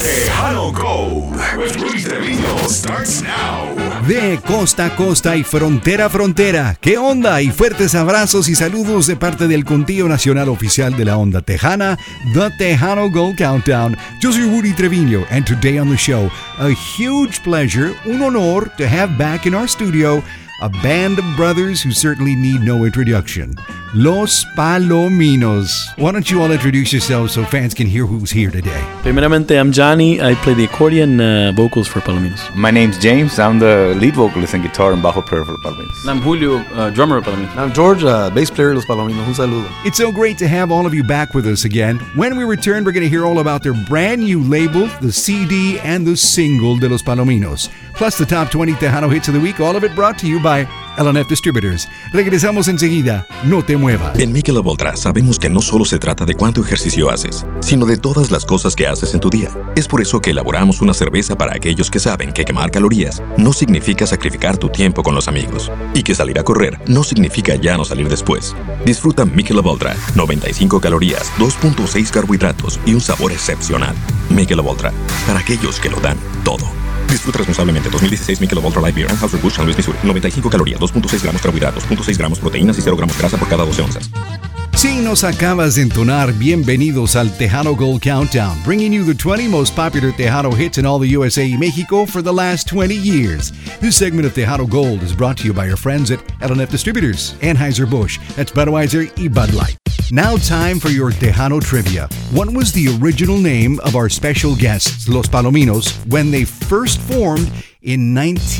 Tejano Gold with Rudy Trevino starts now. De costa a costa y frontera a frontera. ¿Qué onda? Y fuertes abrazos y saludos de parte del Contío Nacional Oficial de la Onda Tejana, The Tejano Gold Countdown. Yo soy Rudy Trevino, and today on the show, a huge pleasure, un honor to have back in our studio a band of brothers who certainly need no introduction. Los Palominos. Why don't you all introduce yourselves so fans can hear who's here today? Primeramente, I'm Johnny. I play the accordion vocals for Palominos. My name's James. I'm the lead vocalist and guitar and bajo player for Palominos. I'm Julio, drummer of Palominos. I'm George, bass player de Los Palominos. Un saludo. It's so great to have all of you back with us again. When we return, we're going to hear all about their brand new label, the CD, and the single de Los Palominos. Plus the top 20 Tejano hits of the week, all of it brought to you by LNF Distributors. Regresamos enseguida. No te muevas. En Michelob Ultra sabemos que no solo se trata de cuánto ejercicio haces, sino de todas las cosas que haces en tu día. Es por eso que elaboramos una cerveza para aquellos que saben que quemar calorías no significa sacrificar tu tiempo con los amigos, y que salir a correr no significa ya no salir después. Disfruta Michelob Ultra, 95 calorías, 2.6 carbohidratos y un sabor excepcional. Michelob Ultra, para aquellos que lo dan todo. Disfruta responsablemente. 2016 Michelob Ultra Light Beer, Anheuser-Busch, San Luis, Missouri. 95 calorías, 2.6 gramos carbohidratos, 0.6 gramos proteínas y 0 gramos grasa por cada 12 onzas. Si nos acabas de entonar, bienvenidos al Tejano Gold Countdown, bringing you the 20 most popular Tejano hits in all the USA y Mexico for the last 20 years. This segment of Tejano Gold is brought to you by our friends at LNF Distributors, Anheuser-Busch, that's Budweiser y Bud Light. Now time for your Tejano trivia. What was the original name of our special guests, Los Palominos, when they first formed in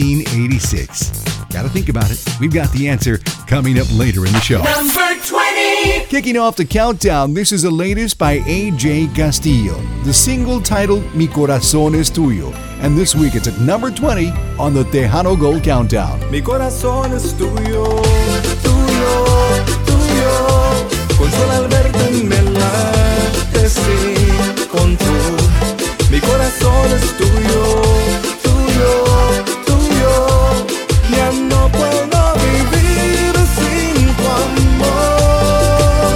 1986? Gotta think about it. We've got the answer coming up later in the show. Number 20. Kicking off the countdown, this is the latest by AJ Castillo. The single titled Mi Corazón es Tuyo. And this week it's at number 20 on the Tejano Gold Countdown. Mi corazón es tuyo, tuyo, tuyo. Con solo al verte me late sin control. Mi corazón es tuyo, tuyo, tuyo. Ya no puedo vivir sin tu amor.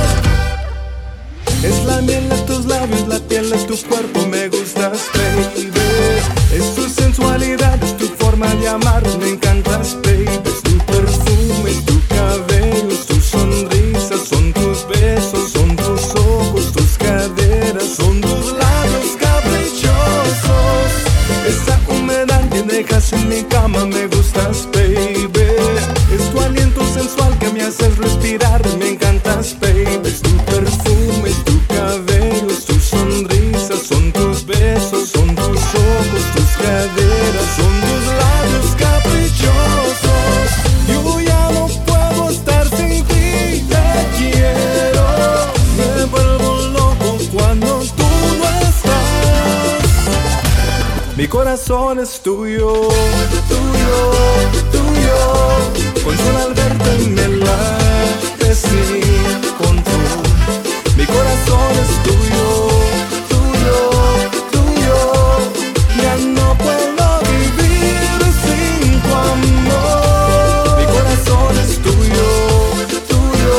Es la miel de tus labios, la piel de tu cuerpo, me gustas, baby. Es tu sensualidad, es tu forma de amar, me encantas, baby. Es tu perfume, tu cabello, es tu sonrisa, son tus besos, son tus ojos, tus caderas, son tus labios caprichosos. Esa humedad que dejas en mi cama, me gustas, baby. Es tu aliento sensual que me haces respirar, me encantas, baby. Es tu perfume, tu cabello, es tu sonrisa, son tus besos, son tus ojos, tus caderas, son tus labios caprichosos. Yo ya no puedo estar sin ti, te quiero. Me vuelvo loco cuando tú no estás. Mi corazón es tuyo, tuyo, tuyo. Con solo al verte me late sin control. Mi corazón es tuyo, tuyo, tuyo. Ya no puedo vivir sin tu amor. Mi corazón es tuyo, tuyo,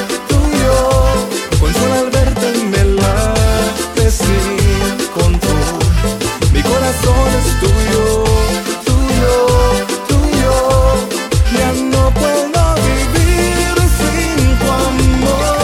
tuyo. Con solo al verte me late sin control. Mi corazón es tuyo, tuyo, tuyo. Ya no puedo vivir sin tu amor.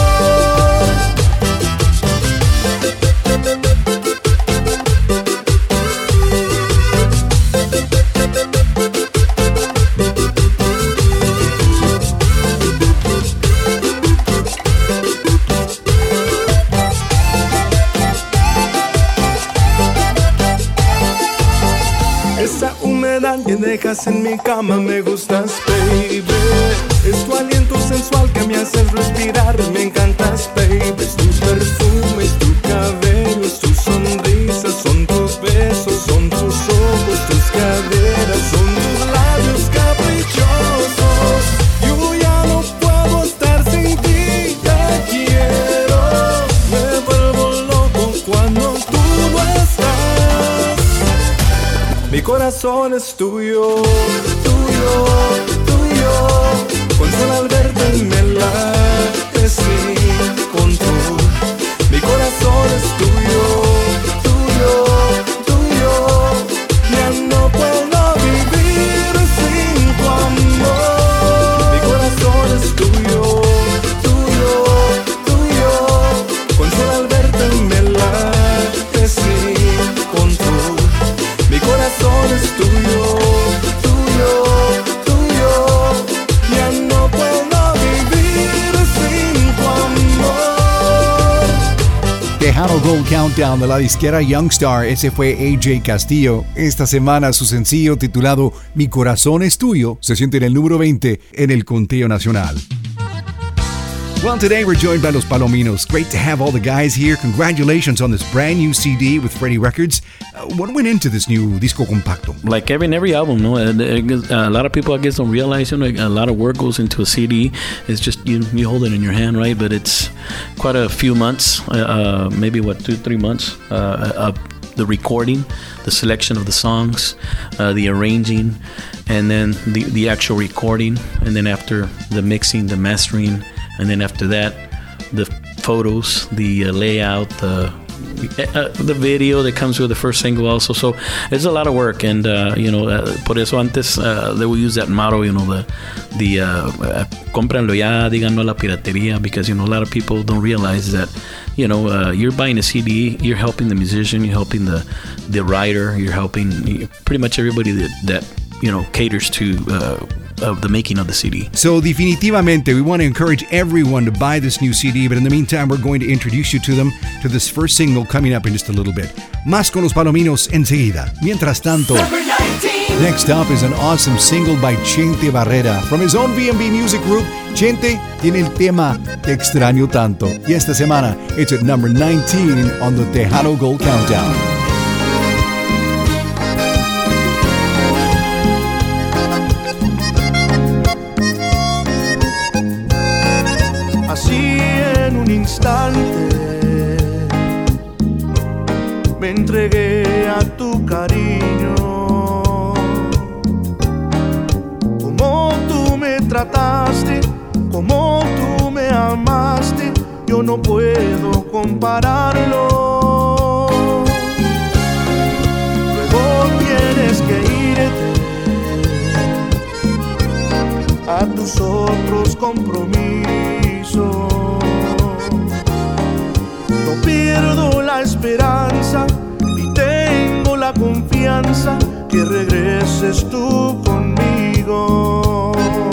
Esa humedad que dejas en mi cama, me gustas, baby. Es tu aliento sensual que me haces respirar, me encantas, baby. Es tu perfume, es tu cabello, es tu sonrisa, son tus besos, son tus ojos, tus caderas, son tus labios caprichosos. Yo ya no puedo estar sin ti, te quiero. Me vuelvo loco cuando tú no estás. Mi corazón es tuyo, tuyo, tuyo. Con solo al verte me late sin control. Mi corazón es tuyo, tuyo, tuyo. Gold Countdown de la disquera Youngstar. Ese fue AJ Castillo. Esta semana su sencillo titulado Mi Corazón es Tuyo se siente en el número 20 en el conteo nacional. Well, today we're joined by Los Palominos. Great to have all the guys here. Congratulations on this brand new CD with Freddie Records. What went into this new disco compacto? Like every album, no, a lot of people I guess don't realize, a lot of work goes into a CD. It's just you hold it in your hand, right? But it's quite a few months, maybe 2-3 months of the recording, the selection of the songs, the arranging, and then the actual recording, and then after the mixing, the mastering. And then after that, the photos, the layout, the video that comes with the first single also. So it's a lot of work. And, por eso antes they will use that motto, cómpranlo ya, díganlo a la piratería, because, a lot of people don't realize that, you're buying a CD, you're helping the musician, you're helping the writer, you're helping pretty much everybody that caters to of the making of the CD. So definitivamente we want to encourage everyone to buy this new CD, but in the meantime we're going to introduce you to them, to this first single coming up in just a little bit. Más con Los Palominos enseguida. Mientras tanto, next up is an awesome single by Chente Barrera. From his own B&B Music Group, Chente tiene el tema Te Extraño Tanto. Y esta semana, it's at number 19 on the Tejano Gold Countdown. Me entregué a tu cariño, como tú me trataste, como tú me amaste, yo no puedo compararlo. Luego tienes que irte a tus otros compromisos. No pierdo la esperanza y tengo la confianza que regreses tú conmigo.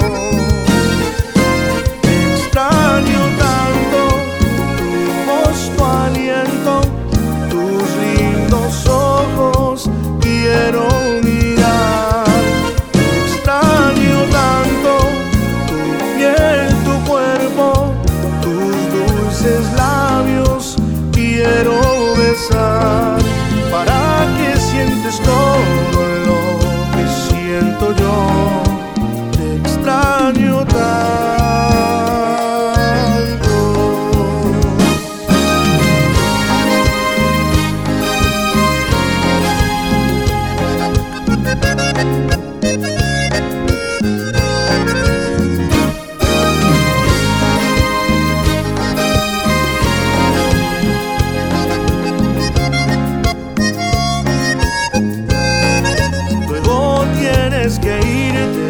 Te extraño tanto, tu voz, tu aliento, tus lindos ojos, quiero mirar. Te extraño tanto, tu piel, tu cuerpo, tus dulces labios, quiero besar, para que sientes todo lo que siento yo. Te extraño tanto. Que irte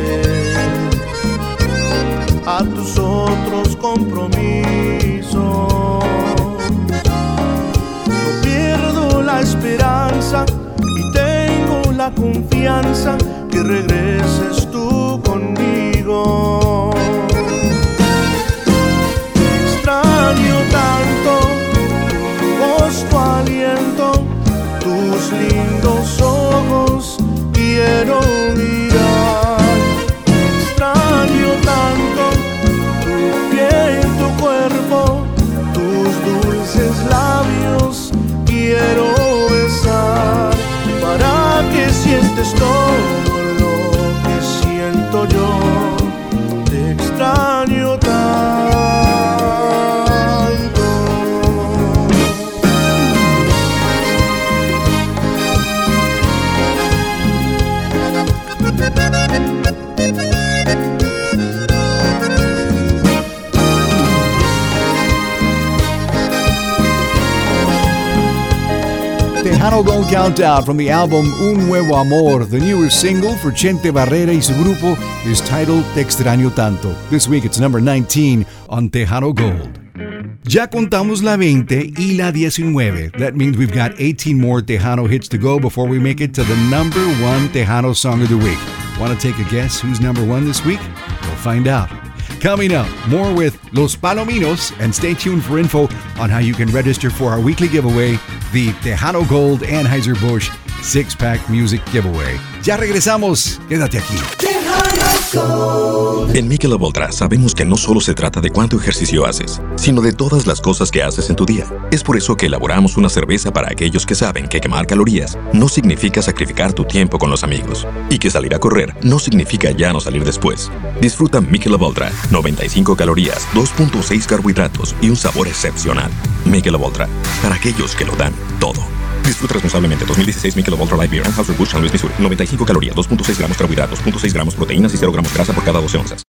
a tus otros compromisos. No pierdo la esperanza y tengo la confianza que regreses tú conmigo. Te extraño tanto, tu voz, tu aliento, tus lindos ojos, quiero mirar. Te extraño tanto, tu piel, tu cuerpo, tus dulces labios, quiero besar, para que sientes todo lo que siento yo. Te extraño tanto. Tejano Gold Countdown from the album Un Nuevo Amor. The newest single for Chente Barrera y su grupo is titled Te Extraño Tanto. This week it's number 19 on Tejano Gold. Ya contamos la 20 y la 19. That means we've got 18 more Tejano hits to go before we make it to the number 1 Tejano song of the week. Want to take a guess who's number 1 this week? We'll find out. Coming up, more with Los Palominos, and stay tuned for info on how you can register for our weekly giveaway, the Tejano Gold Anheuser-Busch 6-Pack Music Giveaway. Ya regresamos, quédate aquí. En Michelob Ultra sabemos que no solo se trata de cuánto ejercicio haces, sino de todas las cosas que haces en tu día. Es por eso que elaboramos una cerveza para aquellos que saben que quemar calorías no significa sacrificar tu tiempo con los amigos, y que salir a correr no significa ya no salir después. Disfruta Michelob Ultra, 95 calorías, 2.6 carbohidratos y un sabor excepcional. Michelob Ultra, para aquellos que lo dan todo. Disfruta responsablemente. 2016 Michelob Ultra Light Beer, Anheuser-Busch, San Luis, Missouri. 95 calorías, 2.6 gramos carbohidratos, 0.6 gramos proteínas y 0 gramos grasa por cada 12 onzas.